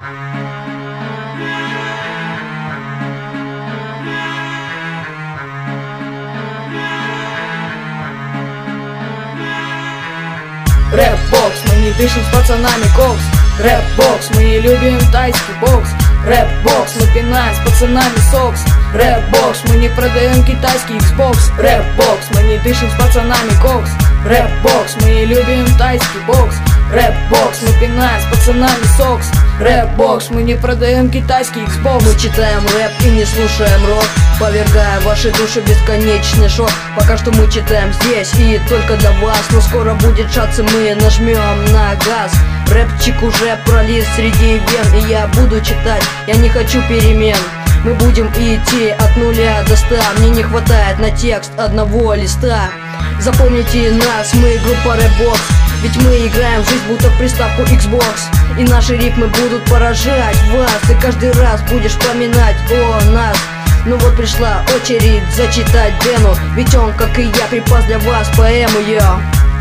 Рэп-бокс, мы не дышим с пацанами кокс. Рэп-бокс, мы не любим тайский бокс. Рэп-бокс, мы пинаем с пацанами сокс. Рэп-бокс, мы не продаем китайский Xbox. Рэп-бокс, мы не дышим с пацанами кокс. Рэп-бокс, мы не любим тайский бокс. Рэп-бокс, мы пинаем с пацанами сокс. Рэп-бокс, мы не продаем китайский Xbox. Мы читаем рэп и не слушаем рок, повергая ваши души в бесконечный шок. Пока что мы читаем здесь и только для вас, но скоро будет шаться, мы нажмем на газ. Рэпчик уже пролез среди вен, и я буду читать, я не хочу перемен. Мы будем идти от 0 до 100, мне не хватает на текст одного листа. Запомните нас, мы группа Рэпбокс, ведь мы играем в жизнь будто в приставку Xbox. И наши ритмы будут поражать вас, ты каждый раз будешь вспоминать о нас. Ну вот пришла очередь зачитать Дэну, ведь он, как и я, припас для вас поэму, я.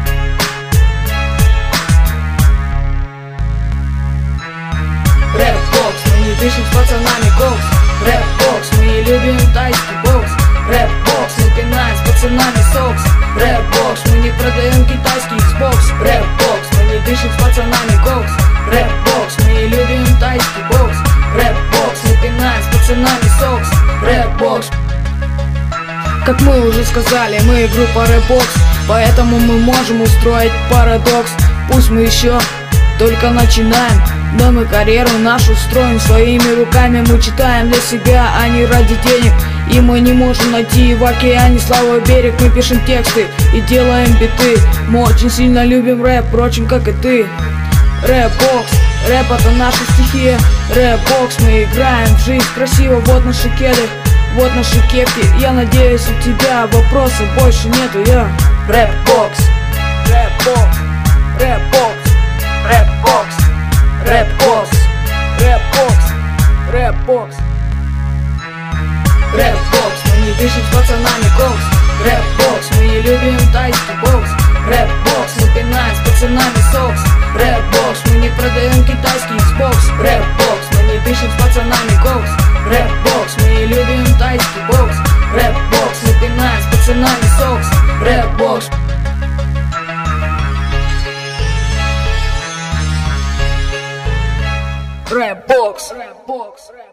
Рэп-бокс, мы не дышим с пацанами кокс. Рэп-бокс, мы не любим тайский бокс. Рэп-бокс, мы пинаем с пацанами сокс. Рэп-бокс, мы не продаем китайский Xbox. Рэп-бокс, мы не дышим с пацанами кокс. Рэп-бокс, мы не любим тайский бокс. Рэп-бокс, мы пинаем с пацанами сокс. Рэп-бокс. Как мы уже сказали, мы группа Рэпбокс, поэтому мы можем устроить парадокс. Пусть мы еще только начинаем, но мы карьеру нашу строим своими руками. Мы читаем для себя, а не ради денег. И мы не можем найти в океане славы берег. Мы пишем тексты и делаем биты. Мы очень сильно любим рэп, впрочем, как и ты. Рэпбокс, рэп это наша стихия. Рэпбокс, мы играем в жизнь красиво. Вот наши кеды, вот наши кепки. Я надеюсь, у тебя вопросов больше нету, я. Рэпбокс, рэпбокс, рэпбокс, рэпбокс, рэпбокс, рэпбокс, рэпбокс. Рэпбокс, мы не дышим с пацанами кокс. Рэпбокс, мы не любим тайский бокс. Рэпбокс, мы пинаем с пацанами сокс. Рэпбокс, мы не продаем китайский Xbox. Рэпбокс, мы не дышим с пацанами кокс. Рэпбокс, мы не любим тайский бокс. Рэпбокс, мы пинаем с пацанами сокс. Рэпбокс. Рэпбокс, рэпбокс, рэпбокс.